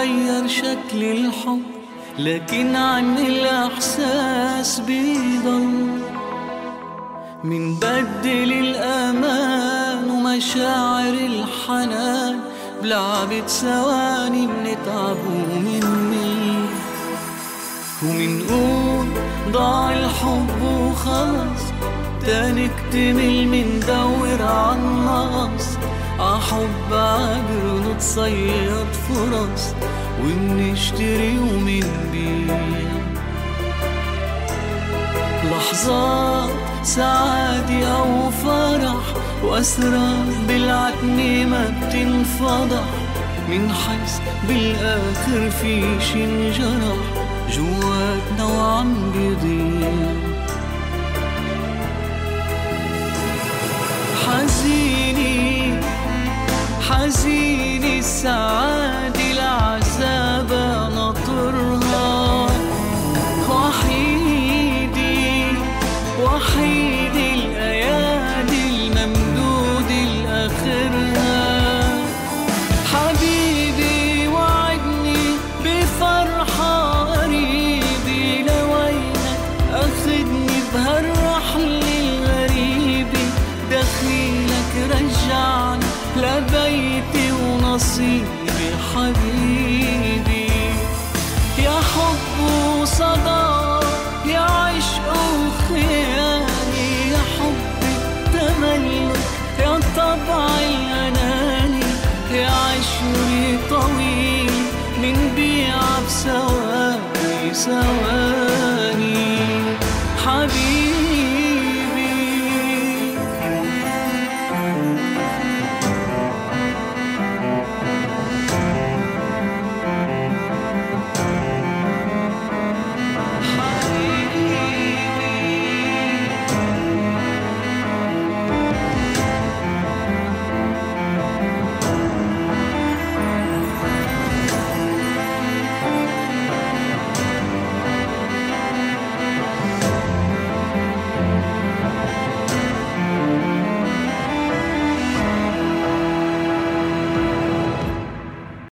غير شكل الحب، لكن عن الإحساس بيضل. من بدل الأمان ومشاعر الحنان بلعبة ثواني بنتعب ومنميل، ومنقول ضاع الحب وخلص، تنكتمل مندور عالنقص، عحب عابر نتصيد فرص ومنشتري ومنبيع. لحظات سعادة أو فرح وأسرار بالعتمة ما بتنفضح، منحس بالآخر في شي انجرح جواتنا وعم بيضيع. حزيني حزيني السعادة العذاب ناطرها، وحيدي الأيادي الممدودة لآخرها. حبيبي وعدني بفرحة قريبة، لوينك أخدني بهالرحلة الغريبة، دخيلك رجعني لبيتي ونصيبي. حبيبي يا حب وصدى، يا عشق وخياني، يا حبي تملك، يا طبع الأناني، يا عشري طويل من بيع بثواني ثواني. حبيبي